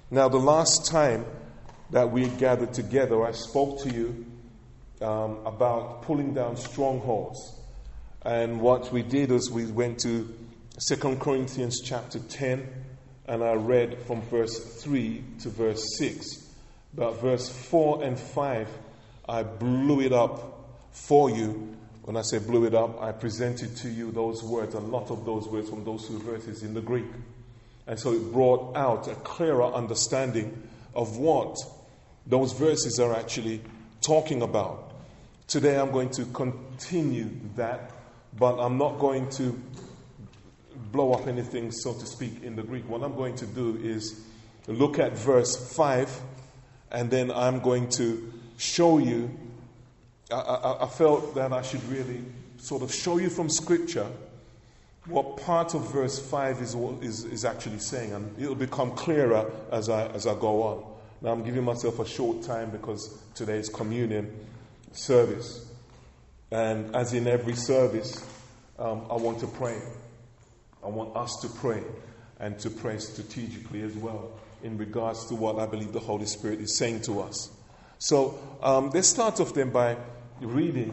Now, the last time that we gathered together, I spoke to you about pulling down strongholds. And what we did is we went to 2 Corinthians chapter 10, and I read from verse 3 to verse 6. But verse 4 and 5, I blew it up for you. When I say blew it up, I presented to you those words, a lot of those words from those two verses in the Greek. And so it brought out a clearer understanding of what those verses are actually talking about. Today I'm going to continue that, but I'm not going to blow up anything, so to speak, in the Greek. What I'm going to do is look at verse 5, and then I'm going to show you. I felt that I should really sort of show you from Scripture what part of verse 5 is actually saying, and it'll become clearer as I go on. Now I'm giving myself a short time because today is communion service, and as in every service, I want to pray. I want us to pray, and to pray strategically as well in regards to what I believe the Holy Spirit is saying to us. So let's start off then by reading.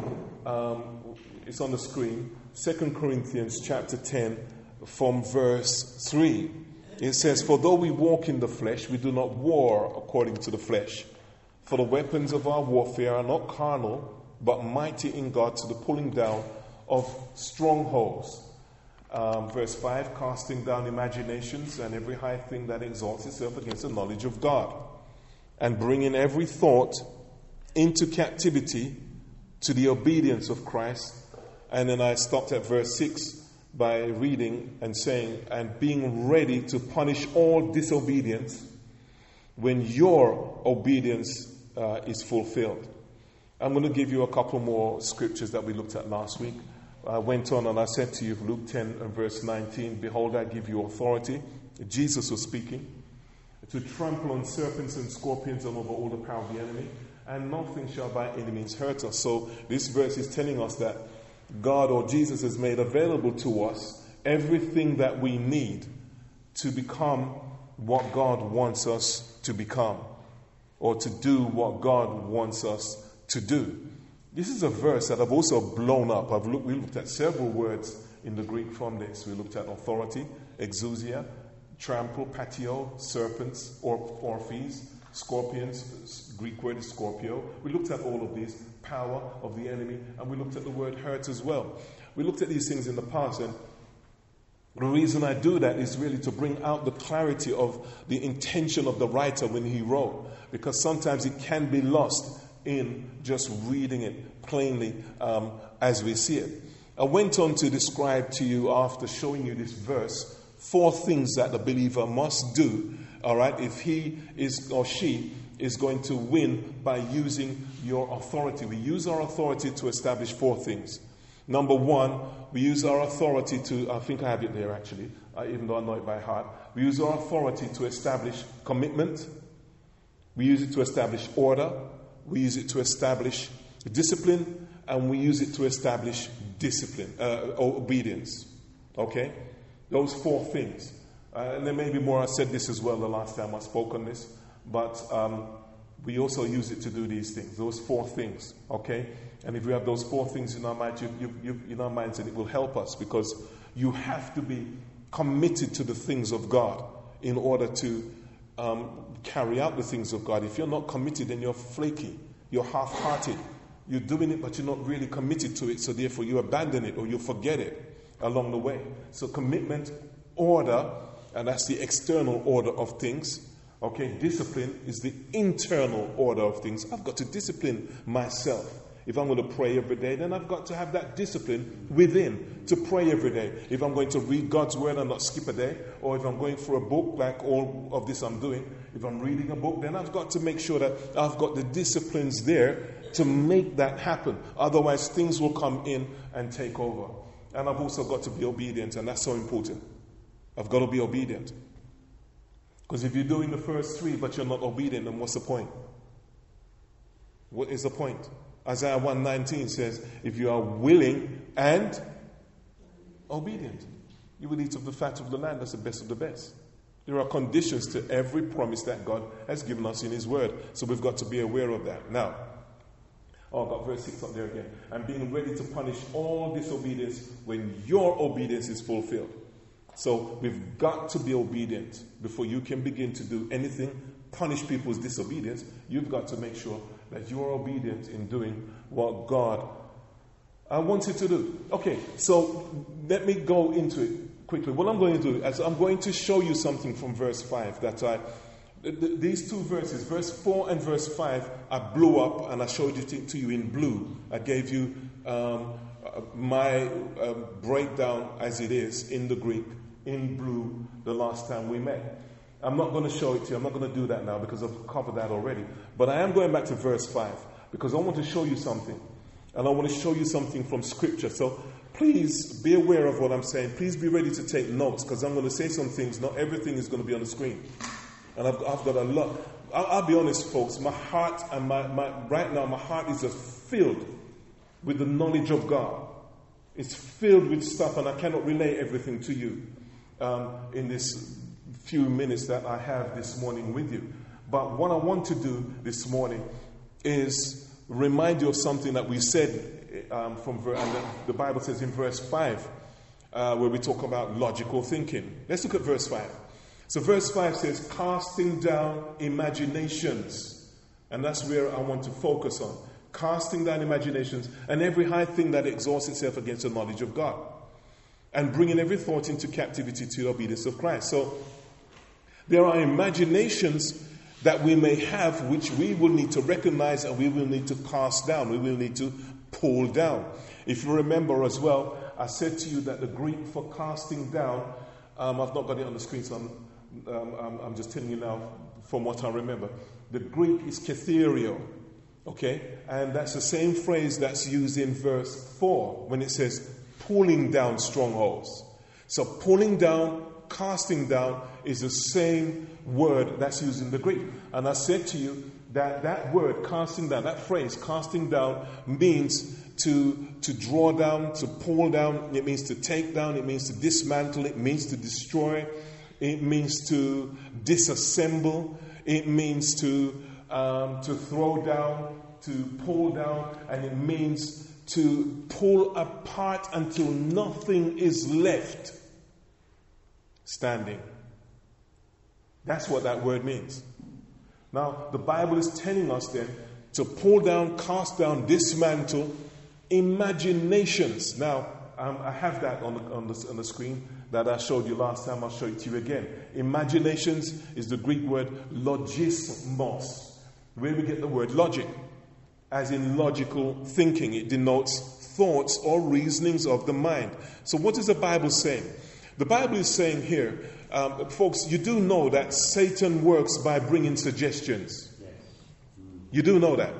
It's on the screen. 2 Corinthians chapter 10 from verse 3. It says, "For though we walk in the flesh, we do not war according to the flesh. For the weapons of our warfare are not carnal, but mighty in God to the pulling down of strongholds." Verse 5, "Casting down imaginations and every high thing that exalts itself against the knowledge of God, and bringing every thought into captivity to the obedience of Christ." And then I stopped at verse 6 by reading and saying, "And being ready to punish all disobedience when your obedience is fulfilled." I'm going to give you a couple more scriptures that we looked at last week. I went on and I said to you, Luke 10 and verse 19, "Behold, I give you authority." Jesus was speaking. "To trample on serpents and scorpions and over all the power of the enemy, and nothing shall by any means hurt us." So this verse is telling us that God, or Jesus, has made available to us everything that we need to become what God wants us to become, or to do what God wants us to do. This is a verse that I've also blown up. We looked at several words in the Greek from this. We looked at authority, exousia, trample, patio, serpents, orphes, scorpions, Greek word is scorpio. We looked at all of these, power of the enemy, and we looked at the word hurt as well. We looked at these things in the past, and the reason I do that is really to bring out the clarity of the intention of the writer when he wrote, because sometimes it can be lost in just reading it plainly as we see it. I went on to describe to you, after showing you this verse, 4 things that the believer must do, all right, if he is or she is going to win by using your authority. We use our authority to establish 4 things. Number 1, we use our authority to, I think I have it there actually, even though I know it by heart. We use our authority to establish commitment. We use it to establish order. We use it to establish discipline, and we use it to establish obedience. Okay? Those 4 things. And there may be more. I said this as well the last time I spoke on this. But we also use it to do these things, those 4 things. Okay? And if we have those 4 things in our minds, in our minds, and it will help us, because you have to be committed to the things of God in order to carry out the things of God. If you're not committed, then you're flaky, you're half-hearted. You're doing it, but you're not really committed to it, so therefore you abandon it or you forget it along the way. So commitment, order, and that's the external order of things. Okay, discipline is the internal order of things. I've got to discipline myself. If I'm going to pray every day, then I've got to have that discipline within to pray every day. If I'm going to read God's word and not skip a day, or if I'm going for a book, like all of this I'm doing, if I'm reading a book, then I've got to make sure that I've got the disciplines there to make that happen. Otherwise, things will come in and take over. And I've also got to be obedient, and that's so important. I've got to be obedient. Because if you're doing the first 3 but you're not obedient, then what's the point? What is the point? Isaiah 1:19 says, if you are willing and obedient, you will eat of the fat of the land. That's the best of the best. There are conditions to every promise that God has given us in His Word. So we've got to be aware of that. Now, I've got verse 6 up there again. And being ready to punish all disobedience when your obedience is fulfilled. So we've got to be obedient before you can begin to do anything, punish people's disobedience. You've got to make sure that you're obedient in doing what God wants you to do. Okay, so let me go into it quickly. What I'm going to do is I'm going to show you something from verse 5 that these two verses, verse 4 and verse 5, I blew up and I showed it to you in blue. I gave you my breakdown as it is in the Greek, in blue, the last time we met. I'm not going to show it to you. I'm not going to do that now because I've covered that already. But I am going back to verse 5 because I want to show you something. And I want to show you something from Scripture. So please be aware of what I'm saying. Please be ready to take notes because I'm going to say some things. Not everything is going to be on the screen. And I've got a lot. I'll be honest, folks. My heart and right now, my heart is just filled with the knowledge of God. It's filled with stuff, and I cannot relay everything to you in this few minutes that I have this morning with you. But what I want to do this morning is remind you of something that we said and the Bible says in verse 5, where we talk about logical thinking. Let's look at verse 5. So verse 5 says, casting down imaginations. And that's where I want to focus on. Casting down imaginations and every high thing that exalts itself against the knowledge of God. And bringing every thought into captivity to the obedience of Christ. So there are imaginations that we may have which we will need to recognize and we will need to cast down. We will need to pull down. If you remember as well, I said to you that the Greek for casting down, I've not got it on the screen, so I'm just telling you now from what I remember. The Greek is katherio, okay? And that's the same phrase that's used in verse 4 when it says pulling down strongholds. So pulling down, casting down is the same word that's used in the Greek. And I said to you that word, casting down, that phrase, casting down, means to draw down, to pull down. It means to take down. It means to dismantle. It means to destroy. It means to disassemble. It means to throw down, to pull down, and it means to pull apart until nothing is left standing. That's what that word means. Now, the Bible is telling us then to pull down, cast down, dismantle imaginations. Now, I have that on the screen that I showed you last time. I'll show it to you again. Imaginations is the Greek word logismos, where we get the word logic, as in logical thinking. It denotes thoughts or reasonings of the mind. So what is the Bible saying? The Bible is saying here, folks, you do know that Satan works by bringing suggestions. You do know that.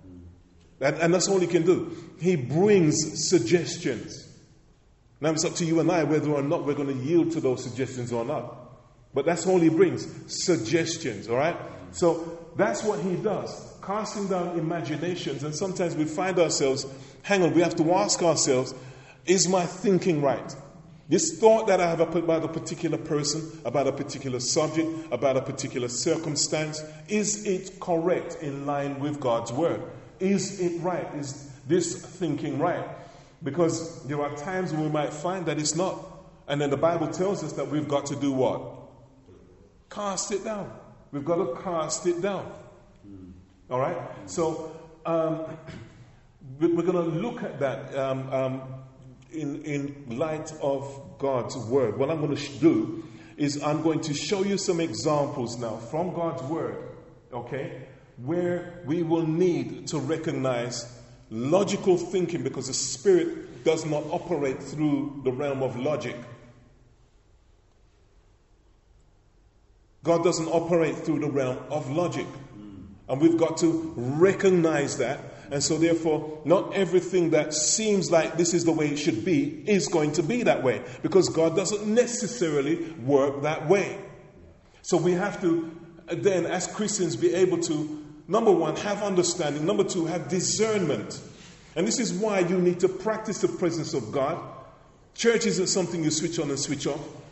And that's all he can do. He brings suggestions. Now it's up to you and I whether or not we're going to yield to those suggestions or not. But that's all he brings, suggestions, all right? So that's what he does, casting down imaginations. And sometimes we find ourselves, hang on, we have to ask ourselves, is my thinking right? This thought that I have about a particular person, about a particular subject, about a particular circumstance, is it correct in line with God's word? Is it right? Is this thinking right? Because there are times when we might find that it's not. And then the Bible tells us that we've got to do what? Cast it down. We've got to cast it down. All right? So we're going to look at that in light of God's word. What I'm going to do is I'm going to show you some examples now from God's word, okay, where we will need to recognize logical thinking, because the Spirit does not operate through the realm of logic. God doesn't operate through the realm of logic. And we've got to recognize that. And so therefore, not everything that seems like this is the way it should be is going to be that way. Because God doesn't necessarily work that way. So we have to then, as Christians, be able to, number one, have understanding. Number two, have discernment. And this is why you need to practice the presence of God. Church isn't something you switch on and switch off.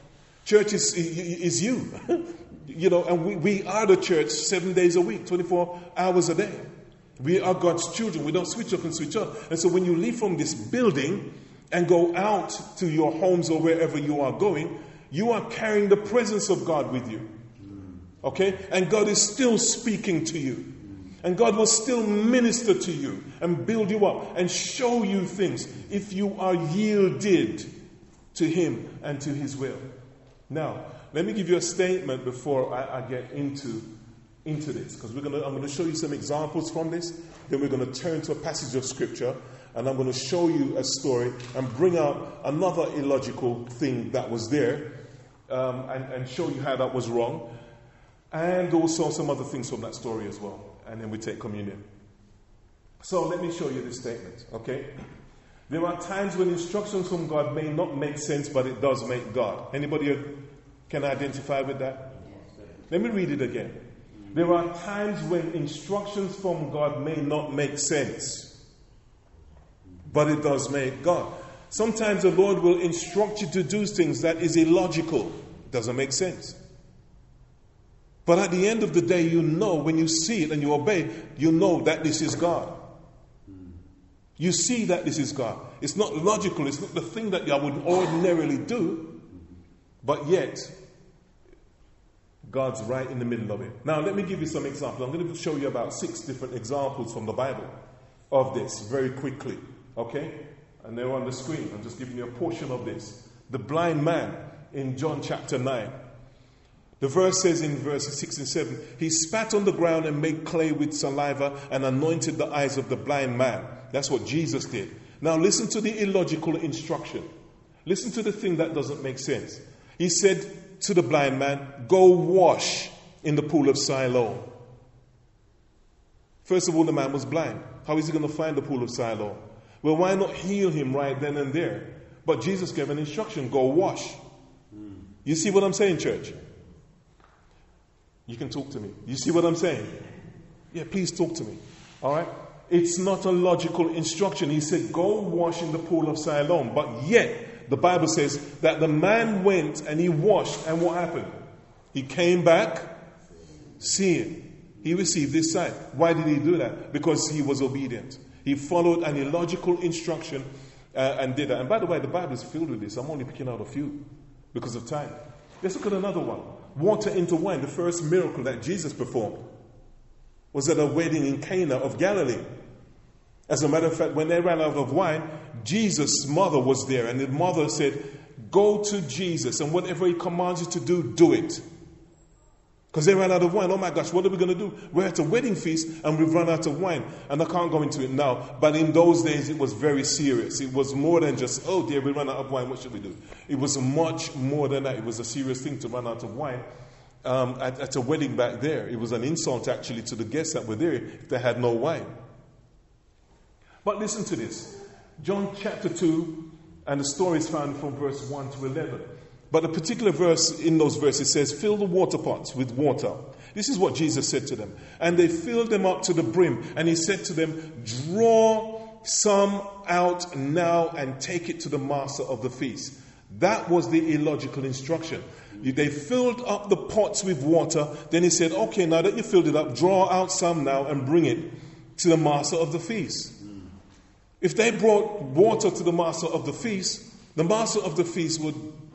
Church is you. And we are the church 7 days a week, 24 hours a day. We are God's children. We don't switch up and switch on. And so when you leave from this building and go out to your homes or wherever you are going, you are carrying the presence of God with you. Okay? And God is still speaking to you. And God will still minister to you and build you up and show you things if you are yielded to Him and to His will. Now, let me give you a statement before I get into this, because I'm going to show you some examples from this. Then we're going to turn to a passage of Scripture, and I'm going to show you a story and bring out another illogical thing that was there, and show you how that was wrong, and also some other things from that story as well. And then we take communion. So let me show you this statement, okay? There are times when instructions from God may not make sense, but it does make God. Anybody can identify with that? Let me read it again. There are times when instructions from God may not make sense, but it does make God. Sometimes the Lord will instruct you to do things that is illogical. Doesn't make sense. But at the end of the day, when you see it and you obey, you know that this is God. You see that this is God. It's not logical. It's not the thing that I would ordinarily do. But yet, God's right in the middle of it. Now, let me give you some examples. I'm going to show you about 6 different examples from the Bible of this very quickly. Okay? And they're on the screen. I'm just giving you a portion of this. The blind man in John chapter 9. The verse says in verses 6 and 7, he spat on the ground and made clay with saliva and anointed the eyes of the blind man. That's what Jesus did. Now listen to the illogical instruction. Listen to the thing that doesn't make sense. He said to the blind man, go wash in the pool of Siloam. First of all, the man was blind. How is he going to find the pool of Siloam? Well, why not heal him right then and there? But Jesus gave an instruction, go wash. You see what I'm saying, church? You can talk to me. You see what I'm saying? Yeah, please talk to me. All right? It's not a logical instruction. He said, go wash in the pool of Siloam. But yet, the Bible says that the man went and he washed. And what happened? He came back seeing. He received his sight. Why did he do that? Because he was obedient. He followed an illogical instruction and did that. And by the way, the Bible is filled with this. I'm only picking out a few because of time. Let's look at another one. Water into wine. The first miracle that Jesus performed was at a wedding in Cana of Galilee. As a matter of fact, when they ran out of wine, Jesus' mother was there. And the mother said, go to Jesus and whatever he commands you to do, do it. Because they ran out of wine. Oh my gosh, what are we going to do? We're at a wedding feast and we've run out of wine. And I can't go into it now. But in those days, it was very serious. It was more than just, oh dear, we ran out of wine. What should we do? It was much more than that. It was a serious thing to run out of wine at a wedding back there. It was an insult actually to the guests that were there if they had no wine. But listen to this. John chapter 2, and the story is found from verse 1 to 11. But a particular verse in those verses says, fill the water pots with water. This is what Jesus said to them. And they filled them up to the brim. And he said to them, draw some out now and take it to the master of the feast. That was the illogical instruction. They filled up the pots with water. Then he said, okay, now that you filled it up, draw out some now and bring it to the master of the feast. If they brought water to the master of the feast would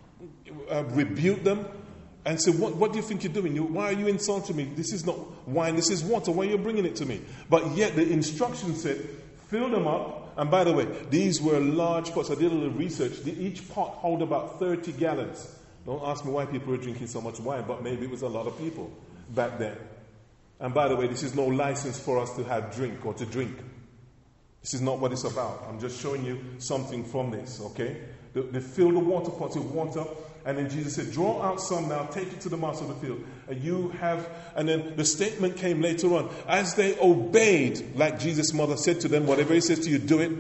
rebuke them and say, what do you think you're doing? Why are you insulting me? This is not wine, this is water. Why are you bringing it to me? But yet the instruction said, fill them up. And by the way, these were large pots. I did a little research. Each pot held about 30 gallons. Don't ask me why people were drinking so much wine, but maybe it was a lot of people back then. And by the way, this is no license for us to have drink or to drink. This is not what it's about. I'm just showing you something from this, okay? They filled the water pots with water, and then Jesus said, draw out some now, take it to the master of the field. And then the statement came later on. As they obeyed, like Jesus' mother said to them, whatever he says to you, do it.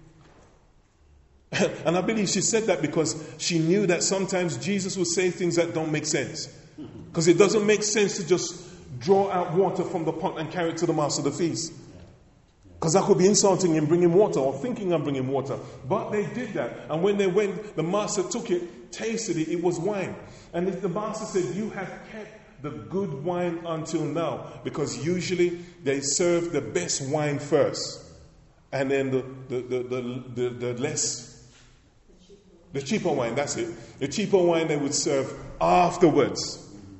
And I believe she said that because she knew that sometimes Jesus would say things that don't make sense. Because it doesn't make sense to just draw out water from the pot and carry it to the master of the feast. Because I could be insulting him, bringing water, or thinking I'm bringing water. But they did that. And when they went, the master took it tasted it, it was wine. And the master said, you have kept the good wine until now. Because usually they serve the best wine first. And then the cheaper wine, that's it. The cheaper wine they would serve afterwards.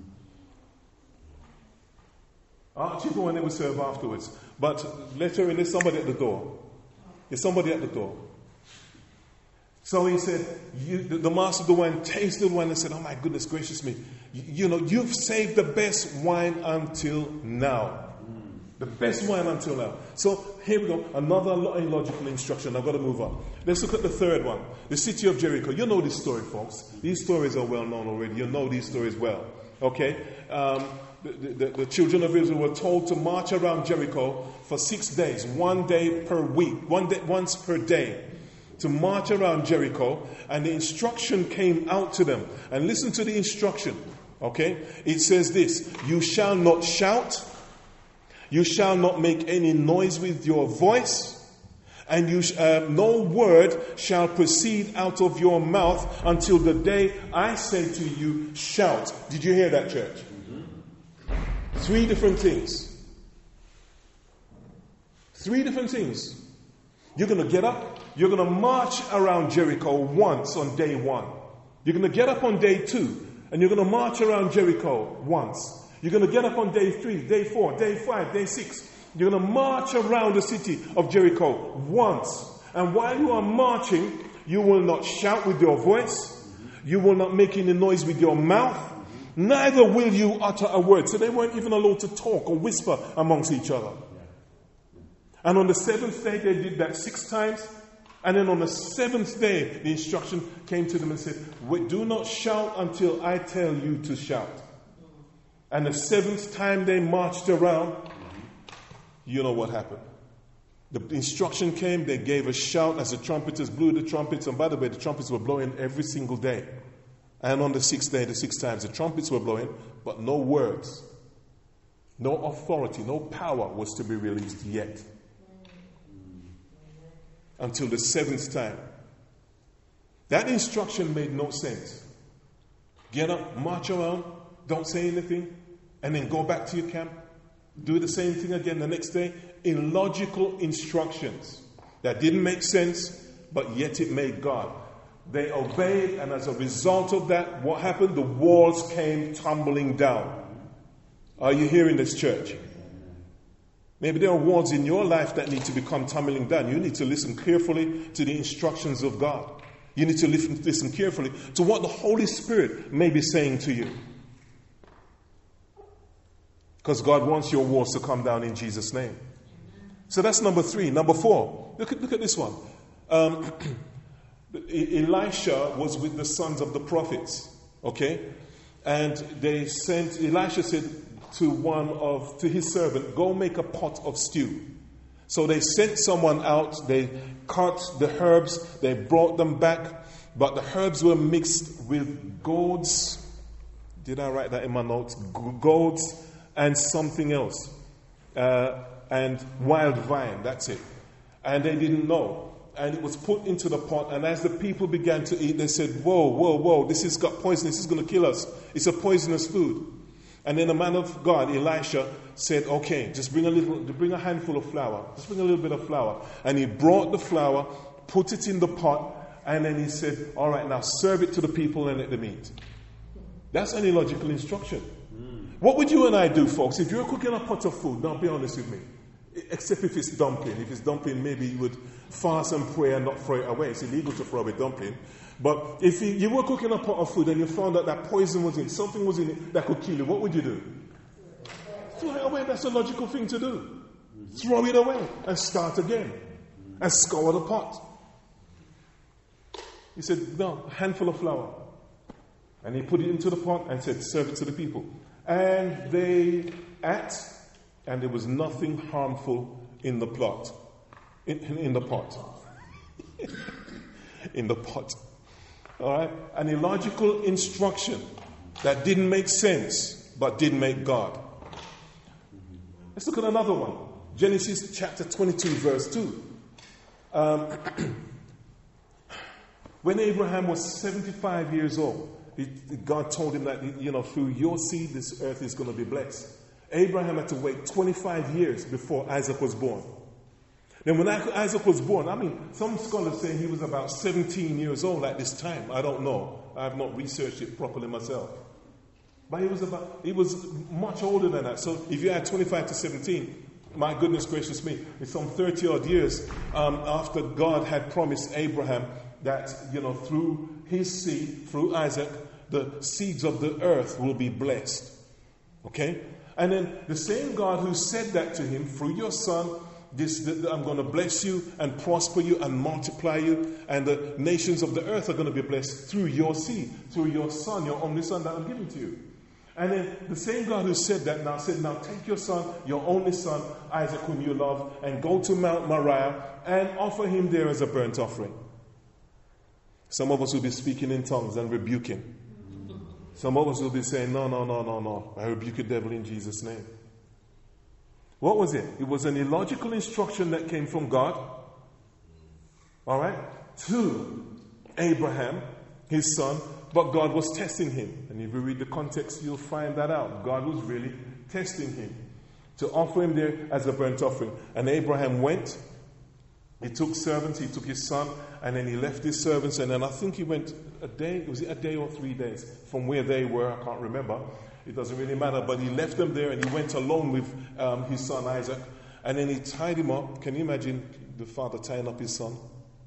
Cheaper wine they would serve afterwards. But later there's somebody at the door. There's somebody at the door. So he said, the master of the wine tasted the wine and said, oh my goodness gracious me. You've saved the best wine until now. The best wine until now. So here we go. Another illogical instruction. I've got to move on. Let's look at the third one. The city of Jericho. You know this story, folks. These stories are well known already. You know these stories well. Okay? The children of Israel were told to march around Jericho for 6 days. 1 day per week. Once per day. To march around Jericho. And the instruction came out to them. And listen to the instruction. Okay? It says this. You shall not shout. You shall not make any noise with your voice, and no word shall proceed out of your mouth until the day I say to you, shout. Did you hear that, church? Mm-hmm. 3 different things. 3 different things. You're going to get up. You're going to march around Jericho once on day 1. You're going to get up on day 2, and you're going to march around Jericho once. You're going to get up on day 3, day 4, day 5, day 6. You're going to march around the city of Jericho once. And while you are marching, you will not shout with your voice. You will not make any noise with your mouth. Neither will you utter a word. So they weren't even allowed to talk or whisper amongst each other. And on the 7th day, they did that 6 times. And then on the 7th day, the instruction came to them and said, do not shout until I tell you to shout. And the 7th time they marched around, you know what happened. The instruction came, they gave a shout as the trumpeters blew the trumpets. And by the way, the trumpets were blowing every single day. And on the 6th day, the 6 times, the trumpets were blowing, but no words, no authority, no power was to be released yet. Until the 7th time. That instruction made no sense. Get up, march around, don't say anything, and then go back to your camp. Do the same thing again the next day. Illogical instructions that didn't make sense, but yet it made God. They obeyed, and as a result of that, what happened? The walls came tumbling down. Are you hearing this, church? Maybe there are walls in your life that need to become tumbling down. You need to listen carefully to the instructions of God. You need to listen carefully to what the Holy Spirit may be saying to you. Because God wants your walls to come down in Jesus' name. So that's number 3. Number 4. Look at this one. Elisha was with the sons of the prophets. Okay? And Elisha said to his servant, go make a pot of stew. So they sent someone out. They cut the herbs. They brought them back. But the herbs were mixed with gourds. Did I write that in my notes? Gourds and something else. And wild vine, that's it. And they didn't know. And it was put into the pot. And as the people began to eat, they said, whoa, this has got poison. This is going to kill us. It's a poisonous food. And then the man of God, Elisha, said, okay, just bring a handful of flour. Just bring a little bit of flour. And he brought the flour, put it in the pot, and then he said, all right, now serve it to the people and let them eat. That's an illogical instruction. What would you and I do, folks, if you're cooking a pot of food? Now, be honest with me. Except if it's dumpling. If it's dumpling, maybe you would fast and pray and not throw it away. It's illegal to throw away dumpling. But if you were cooking a pot of food and you found out that poison was in it, something was in it that could kill you, what would you do? Throw it away. That's a logical thing to do. Throw it away and start again. And scour the pot. He said, no, a handful of flour. And he put it into the pot and said, serve it to the people. And they ate, and there was nothing harmful in the pot. In the pot. In the pot. All right? An illogical instruction that didn't make sense, but did make God. Let's look at another one. Genesis chapter 22, verse 2. When Abraham was 75 years old, God told him that, through your seed, this earth is going to be blessed. Abraham had to wait 25 years before Isaac was born. Then when Isaac was born, some scholars say he was about 17 years old at this time. I don't know. I have not researched it properly myself. But he was much older than that. So if you add 25 to 17, my goodness gracious me, it's some 30 odd years after God had promised Abraham that, through his seed, through Isaac, the seeds of the earth will be blessed. Okay? And then the same God who said that to him, through your son, I'm going to bless you and prosper you and multiply you, and the nations of the earth are going to be blessed through your seed, through your son, your only son that I'm giving to you. And then the same God who said that now said, now take your son, your only son, Isaac, whom you love, and go to Mount Moriah and offer him there as a burnt offering. Some of us will be speaking in tongues and rebuking. Some of us will be saying, no. I rebuke the devil in Jesus' name. What was it? It was an illogical instruction that came from God. All right? To Abraham, his son. But God was testing him. And if you read the context, you'll find that out. God was really testing him to offer him there as a burnt offering. And Abraham went. He took servants. He took his son. And then he left his servants. And then I think he went a day. Was it a day or 3 days from where they were? I can't remember. It doesn't really matter. But he left them there and he went alone with his son Isaac. And then he tied him up. Can you imagine the father tying up his son?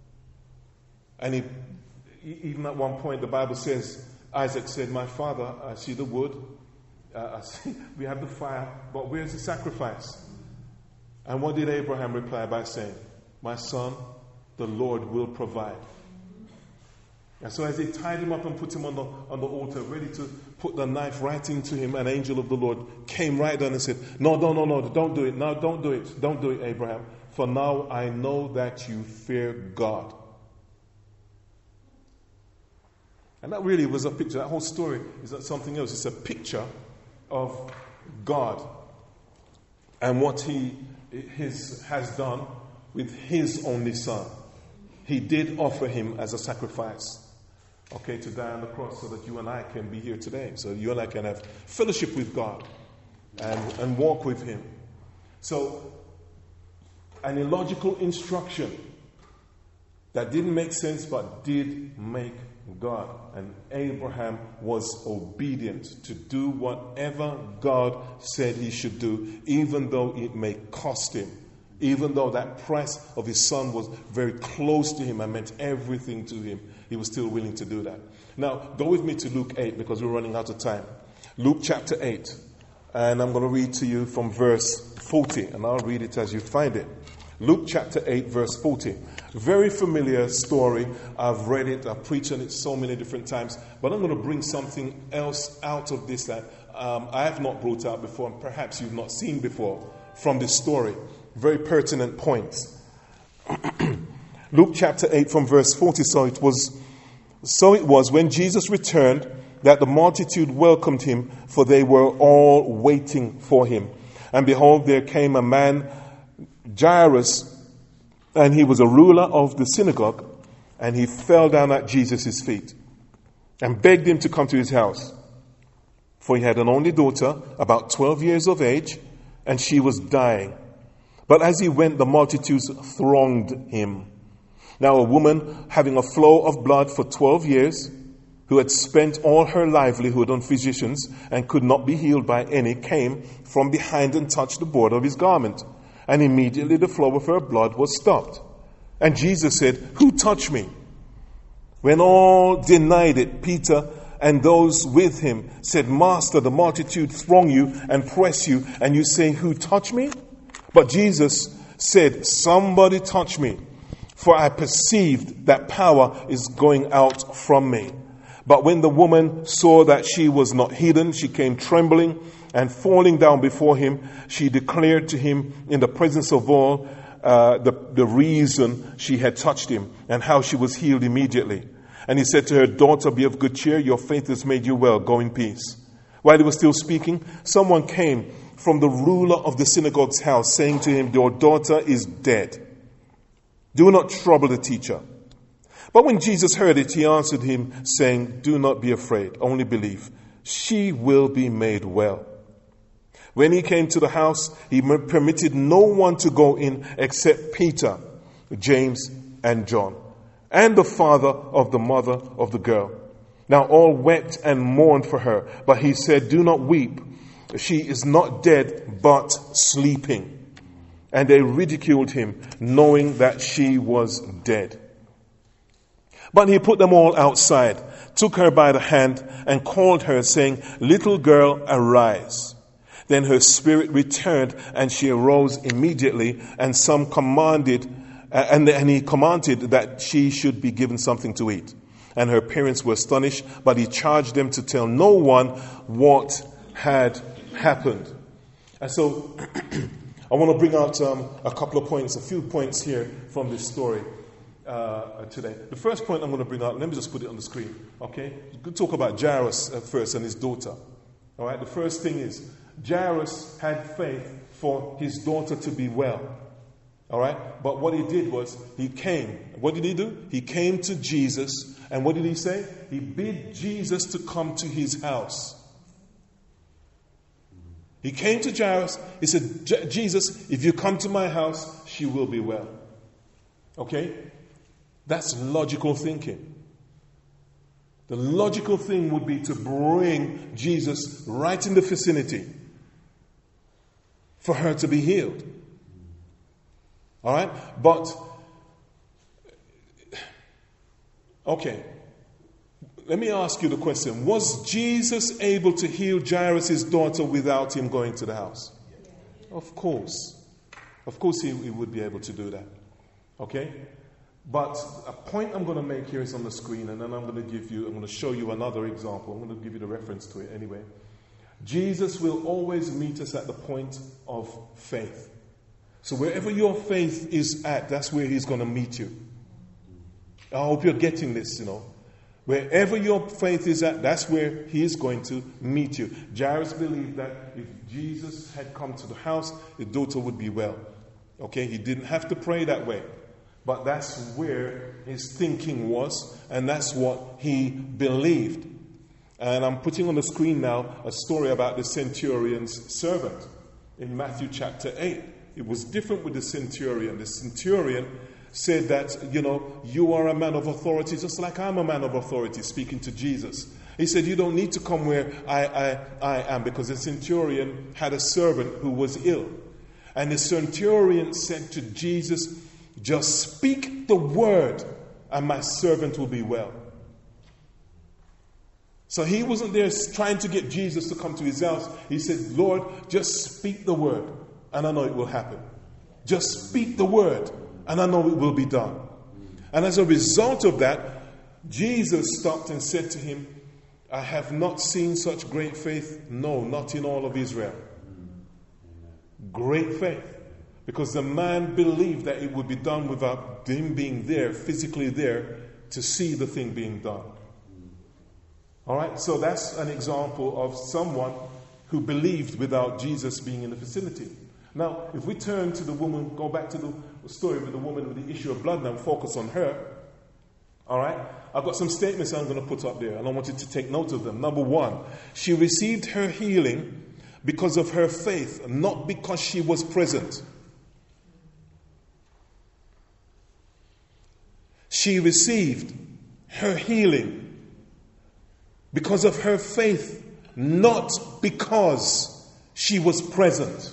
And even at one point, the Bible says, Isaac said, my father, I see the wood, we have the fire, but where's the sacrifice? And what did Abraham reply by saying? My son, the Lord will provide. And so as they tied him up and put him on the altar, ready to put the knife right into him, an angel of the Lord came right down and said, no, don't do it. No, don't do it. Don't do it, Abraham. For now I know that you fear God. And that really was a picture. That whole story is not something else. It's a picture of God and what He has done with His only Son. He did offer Him as a sacrifice, to die on the cross so that you and I can be here today. So you and I can have fellowship with God and walk with Him. So, an illogical instruction that didn't make sense but did make God. And Abraham was obedient to do whatever God said he should do, even though it may cost him. Even though that price of his son was very close to him and meant everything to him, he was still willing to do that. Now, go with me to Luke 8 because we're running out of time. Luke chapter 8. And I'm going to read to you from verse 40. And I'll read it as you find it. Luke chapter 8, verse 40. Very familiar story. I've read it. I've preached on it so many different times. But I'm going to bring something else out of this that I have not brought out before and perhaps you've not seen before from this story. Very pertinent points. Luke chapter 8 from verse 40. So it was when Jesus returned that the multitude welcomed him, for they were all waiting for him. And behold, there came a man, Jairus, and he was a ruler of the synagogue, and he fell down at Jesus' feet and begged him to come to his house. For he had an only daughter, about 12 years of age, and she was dying. But as he went, the multitudes thronged him. Now a woman having a flow of blood for 12 years, who had spent all her livelihood on physicians and could not be healed by any, came from behind and touched the border of his garment. And immediately the flow of her blood was stopped. And Jesus said, "Who touched me?" When all denied it, Peter and those with him said, "Master, the multitude throng you and press you, and you say, 'Who touched me?'" But Jesus said, "Somebody touched me, for I perceived that power is going out from me." But when the woman saw that she was not hidden, she came trembling, and falling down before him, she declared to him in the presence of all the reason she had touched him and how she was healed immediately. And he said to her, "Daughter, be of good cheer. Your faith has made you well. Go in peace." While he was still speaking, someone came from the ruler of the synagogue's house, saying to him, "Your daughter is dead. Do not trouble the teacher." But when Jesus heard it, he answered him, saying, do not be afraid, only believe. She will be made well. When he came to the house, he permitted no one to go in except Peter, James, and John, and the father of the mother of the girl. Now all wept and mourned for her, but he said, do not weep. She is not dead, but sleeping. And they ridiculed him, knowing that she was dead. But he put them all outside, took her by the hand, and called her, saying, little girl, arise. Then her spirit returned, and she arose immediately, and some commanded, and he commanded that she should be given something to eat. And her parents were astonished, but he charged them to tell no one what had happened. And so I want to bring out a couple of points, a few points here from this story today. The first point I'm going to bring out, let me just put it on the screen, okay? We'll talk about Jairus first and his daughter. All right, the first thing is Jairus had faith for his daughter to be well. All right, but what he did was he came. What did he do? He came to Jesus, and what did he say? He bid Jesus to come to his house. He came to Jairus. He said, Jesus, if you come to my house, she will be well. Okay? That's logical thinking. The logical thing would be to bring Jesus right in the vicinity for her to be healed. All right? But, okay. Let me ask you the question. Was Jesus able to heal Jairus' daughter without him going to the house? Of course. Of course he would be able to do that. Okay? But a point I'm going to make here is on the screen, and then I'm going to show you another example. I'm going to give you the reference to it anyway. Jesus will always meet us at the point of faith. So wherever your faith is at, that's where he's going to meet you. I hope you're getting this, Wherever your faith is at, that's where he is going to meet you. Jairus believed that if Jesus had come to the house, his daughter would be well. Okay, he didn't have to pray that way. But that's where his thinking was, and that's what he believed. And I'm putting on the screen now a story about the centurion's servant in Matthew chapter 8. It was different with the centurion. The centurion said that, you are a man of authority, just like I'm a man of authority, speaking to Jesus. He said, you don't need to come where I am, because the centurion had a servant who was ill. And the centurion said to Jesus, just speak the word and my servant will be well. So he wasn't there trying to get Jesus to come to his house. He said, Lord, just speak the word and I know it will happen. Just speak the word and I know it will be done. And as a result of that, Jesus stopped and said to him, I have not seen such great faith. No, not in all of Israel. Great faith. Because the man believed that it would be done without him being there, physically there, to see the thing being done. All right, so that's an example of someone who believed without Jesus being in the vicinity. Now, if we turn to the woman, go back to the story with the woman with the issue of blood now, and focus on her. All right, I've got some statements I'm going to put up there, and I want you to take note of them. Number one, she received her healing because of her faith, not because she was present. She received her healing because of her faith, not because she was present.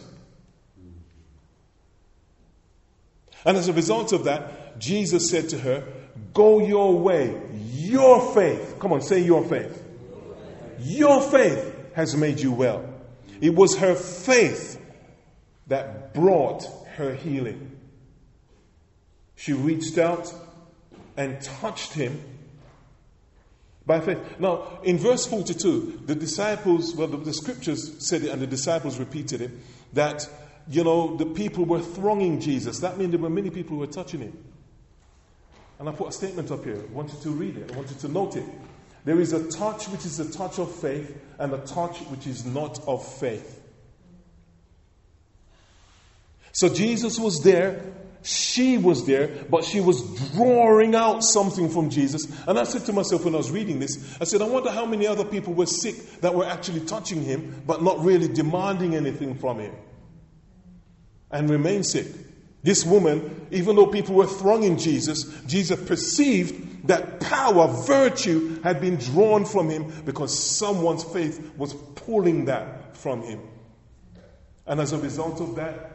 And as a result of that, Jesus said to her, go your way. Your faith. Come on, say your faith. Your faith has made you well. It was her faith that brought her healing. She reached out and touched him by faith. Now, in verse 42, the disciples, the scriptures said it and the disciples repeated it, that, the people were thronging Jesus. That means there were many people who were touching him. And I put a statement up here. I want you to read it. I want you to note it. There is a touch which is a touch of faith and a touch which is not of faith. So Jesus was there she was there, but she was drawing out something from Jesus. And I said to myself when I was reading this, I said, I wonder how many other people were sick that were actually touching him, but not really demanding anything from him, and remained sick. This woman, even though people were thronging Jesus, Jesus perceived that power, virtue had been drawn from him because someone's faith was pulling that from him. And as a result of that,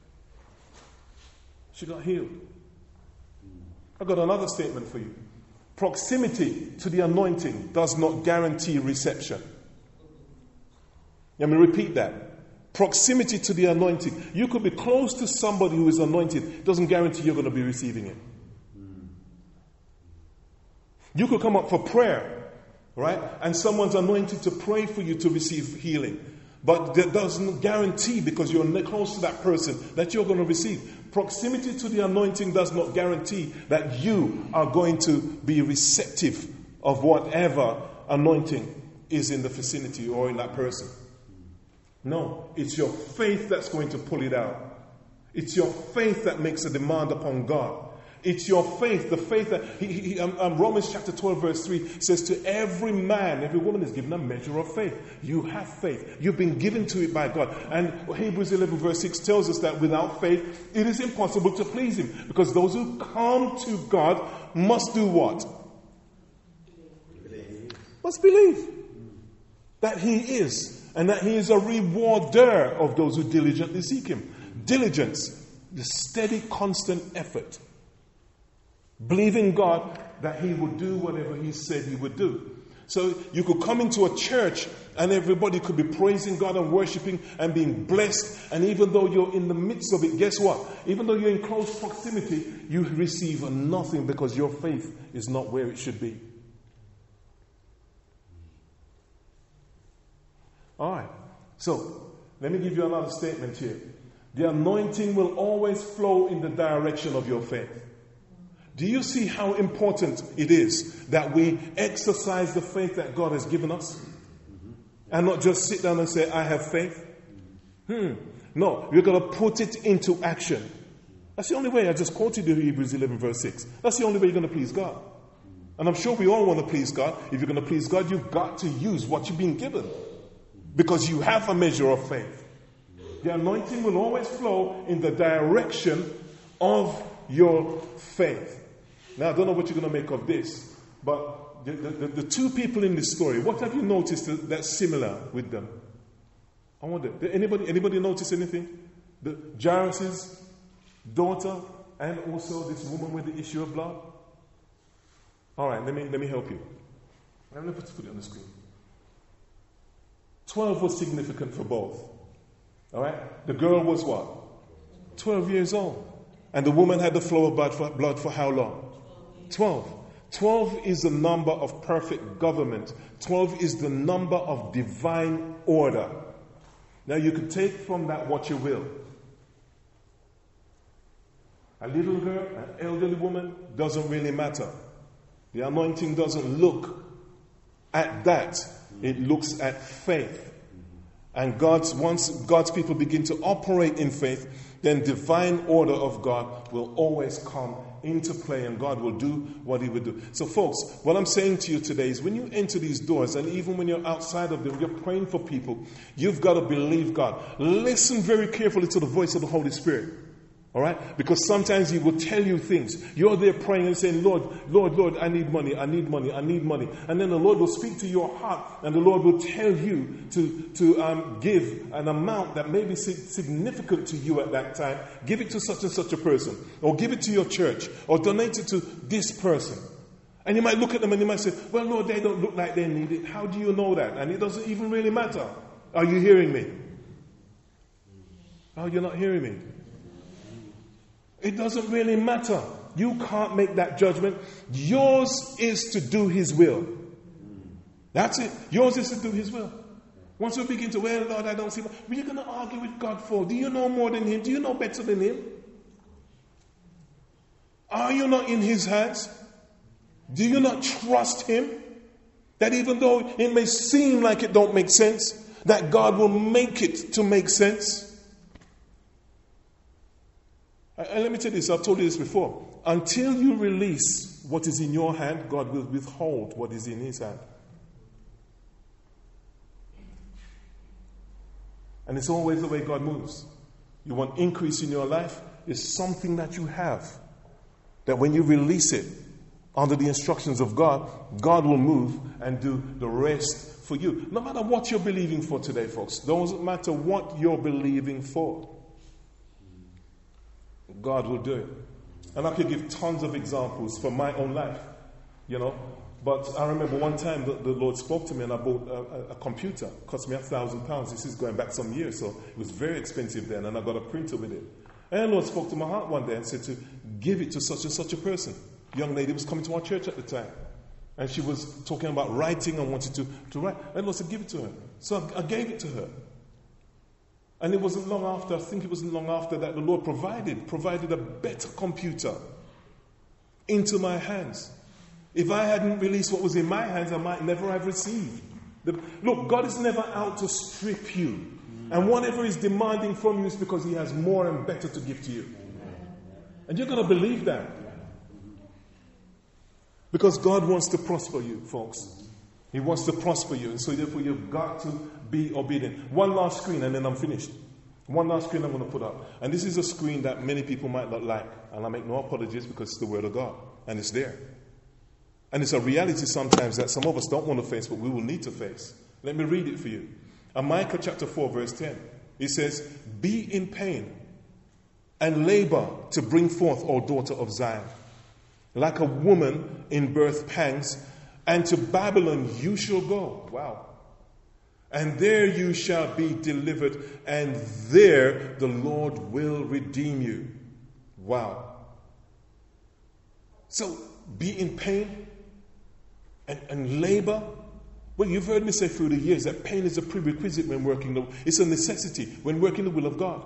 she got healed. I've got another statement for you. Proximity to the anointing does not guarantee reception. Let me repeat that. Proximity to the anointing. You could be close to somebody who is anointed. It doesn't guarantee you're going to be receiving it. You could come up for prayer, right? And someone's anointed to pray for you to receive healing. But that doesn't guarantee, because you're close to that person, that you're going to receive. Proximity to the anointing does not guarantee that you are going to be receptive of whatever anointing is in the vicinity or in that person. No, it's your faith that's going to pull it out. It's your faith that makes a demand upon God. It's your faith, the faith that Romans chapter 12 verse 3 says, to every man, every woman is given a measure of faith. You have faith. You've been given to it by God. And Hebrews 11 verse 6 tells us that without faith, it is impossible to please him. Because those who come to God must do what? Must believe that he is. And that he is a rewarder of those who diligently seek him. Diligence, the steady, constant effort. Believing God that he would do whatever he said he would do. So you could come into a church and everybody could be praising God and worshiping and being blessed. And even though you're in the midst of it, guess what? Even though you're in close proximity, you receive nothing because your faith is not where it should be. All right. So let me give you another statement here. The anointing will always flow in the direction of your faith. Do you see how important it is that we exercise the faith that God has given us? And not just sit down and say, I have faith? No, you're going to put it into action. That's the only way. I just quoted you Hebrews 11 verse 6. That's the only way you're going to please God. And I'm sure we all want to please God. If you're going to please God, you've got to use what you've been given. Because you have a measure of faith. The anointing will always flow in the direction of your faith. Now, I don't know what you're going to make of this, but the two people in this story, what have you noticed that's similar with them? I wonder, did anybody notice anything? Jairus' daughter and also this woman with the issue of blood? All right, let me help you. Let me put it on the screen. 12 was significant for both. All right? The girl was what? 12 years old. And the woman had the flow of blood for how long? 12. 12 is the number of perfect government. 12 is the number of divine order. Now you can take from that what you will. A little girl, an elderly woman, doesn't really matter. The anointing doesn't look at that. It looks at faith. And once God's people begin to operate in faith, then divine order of God will always come into play and God will do what he would do. So folks, what I'm saying to you today is when you enter these doors and even when you're outside of them, you're praying for people, you've got to believe God. Listen very carefully to the voice of the Holy Spirit. All right? Because sometimes he will tell you things. You're there praying and saying, Lord, I need money, I need money, I need money. And then the Lord will speak to your heart and the Lord will tell you to give an amount that may be significant to you at that time. Give it to such and such a person. Or give it to your church. Or donate it to this person. And you might look at them and you might say, well, Lord, they don't look like they need it. How do you know that? And it doesn't even really matter. Are you hearing me? Oh, you're not hearing me? It doesn't really matter. You can't make that judgment. Yours is to do his will. That's it. Yours is to do his will. Once we begin to, well, Lord, I don't see. What are you going to argue with God for? Do you know more than him? Do you know better than him? Are you not in his hands? Do you not trust him? That even though it may seem like it don't make sense, that God will make it to make sense? And let me tell you this, I've told you this before. Until you release what is in your hand, God will withhold what is in his hand. And it's always the way God moves. You want increase in your life? It's something that you have. That when you release it under the instructions of God, God will move and do the rest for you. No matter what you're believing for today, folks. Doesn't matter what you're believing for. God will do it. And I could give tons of examples from my own life, you know. But I remember one time the Lord spoke to me and I bought a computer. It cost me £1,000. This is going back some years, so it was very expensive then, and I got a printer with it. And the Lord spoke to my heart one day and said to give it to such and such a person. A young lady was coming to our church at the time. And she was talking about writing and wanted to write. And the Lord said, give it to her. So I gave it to her. And it wasn't long after, I think it wasn't long after that the Lord provided a better computer into my hands. If I hadn't released what was in my hands, I might never have received. Look, God is never out to strip you. And whatever is demanding from you is because he has more and better to give to you. And you're going to believe that. Because God wants to prosper you, folks. He wants to prosper you. And so therefore you've got to be obedient. One last screen and then I'm finished. One last screen I'm going to put up. And this is a screen that many people might not like. And I make no apologies because it's the Word of God. And it's there. And it's a reality sometimes that some of us don't want to face, but we will need to face. Let me read it for you. In Micah chapter 4 verse 10. It says, be in pain and labor to bring forth, O daughter of Zion. Like a woman in birth pangs, and to Babylon you shall go. Wow. And there you shall be delivered, and there the Lord will redeem you. Wow. So, be in pain and labor. Well, you've heard me say through the years that pain is a prerequisite when working. It's a necessity when working the will of God.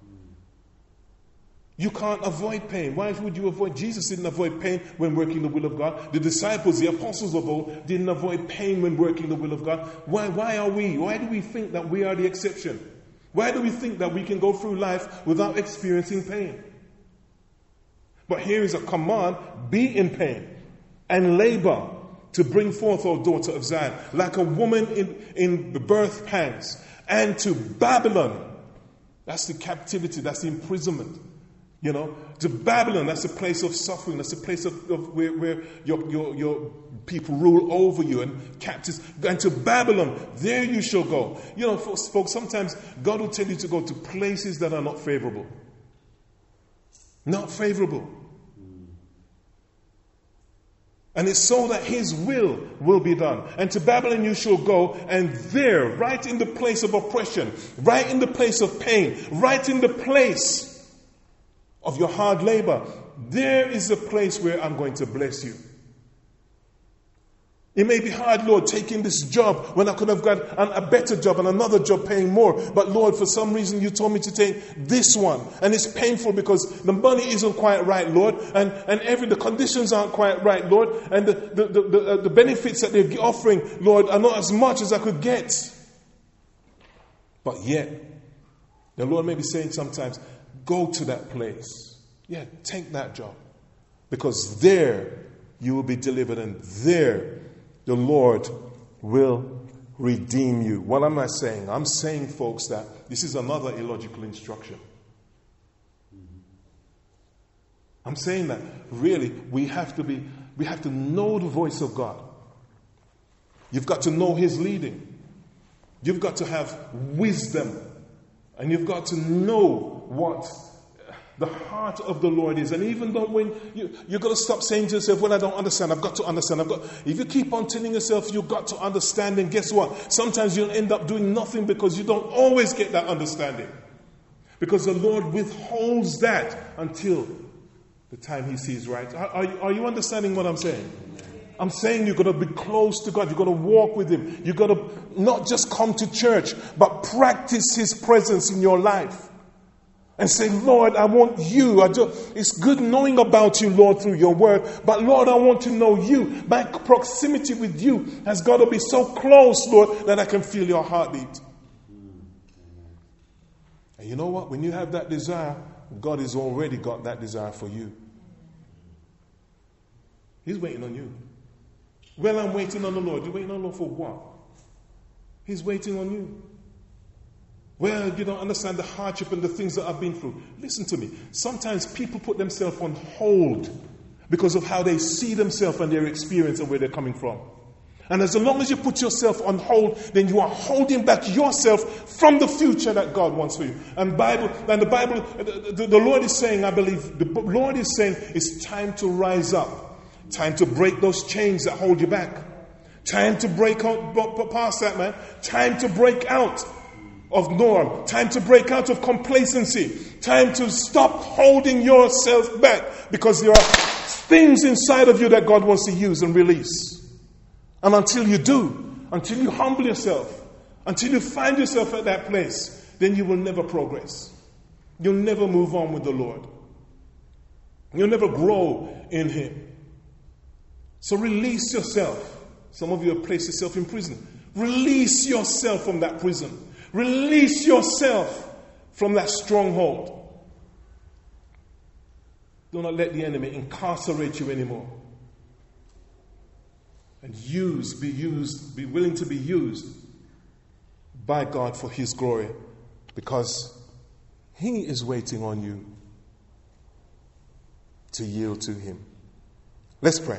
You can't avoid pain. Why would you avoid? Jesus didn't avoid pain when working the will of God. The disciples, the apostles of old, didn't avoid pain when working the will of God. Why are we? Why do we think that we are the exception? Why do we think that we can go through life without experiencing pain? But here is a command: be in pain and labor to bring forth, O daughter of Zion, like a woman in the birth pangs, and to Babylon. That's the captivity, that's the imprisonment. You know, to Babylon, that's a place of suffering. That's a place of where your people rule over you and captives. And to Babylon, there you shall go. You know, folks, sometimes God will tell you to go to places that are not favorable. Not favorable. And it's so that his will be done. And to Babylon you shall go, and there, right in the place of oppression, right in the place of pain, right in the place of your hard labor, there is a place where I'm going to bless you. It may be hard, Lord, taking this job when I could have got a better job and another job paying more. But Lord, for some reason you told me to take this one. And it's painful because the money isn't quite right, Lord. And the conditions aren't quite right, Lord. And the benefits that they're offering, Lord, are not as much as I could get. But yet, the Lord may be saying sometimes, go to that place. Yeah, take that job. Because there you will be delivered, and there the Lord will redeem you. What am I saying? I'm saying, folks, that this is another illogical instruction. I'm saying that really we have to know the voice of God. You've got to know his leading. You've got to have wisdom. And you've got to know what the heart of the Lord is. And even though when you've got to stop saying to yourself, well, I don't understand, I've got to understand. If you keep on telling yourself you've got to understand, then guess what? Sometimes you'll end up doing nothing because you don't always get that understanding. Because the Lord withholds that until the time he sees right. Are you understanding what I'm saying? I'm saying you've got to be close to God. You've got to walk with him. You've got to not just come to church, but practice his presence in your life. And say, Lord, I want you. It's good knowing about you, Lord, through your word. But Lord, I want to know you. My proximity with you has got to be so close, Lord, that I can feel your heartbeat. And you know what? When you have that desire, God has already got that desire for you. He's waiting on you. Well, I'm waiting on the Lord. You're waiting on the Lord for what? He's waiting on you. Well, you don't understand the hardship and the things that I've been through. Listen to me. Sometimes people put themselves on hold because of how they see themselves and their experience and where they're coming from. And as long as you put yourself on hold, then you are holding back yourself from the future that God wants for you. And the Lord is saying, I believe, the Lord is saying it's time to rise up. Time to break those chains that hold you back. Time to break out past that, man. Time to break out of norm. Time to break out of complacency. Time to stop holding yourself back, because there are things inside of you that God wants to use and release. And until you do, until you humble yourself, until you find yourself at that place, then you will never progress. You'll never move on with the Lord. You'll never grow in Him. So release yourself. Some of you have placed yourself in prison. Release yourself from that prison. Release yourself from that stronghold. Do not let the enemy incarcerate you anymore. And be willing to be used by God for His glory, because He is waiting on you to yield to Him. Let's pray.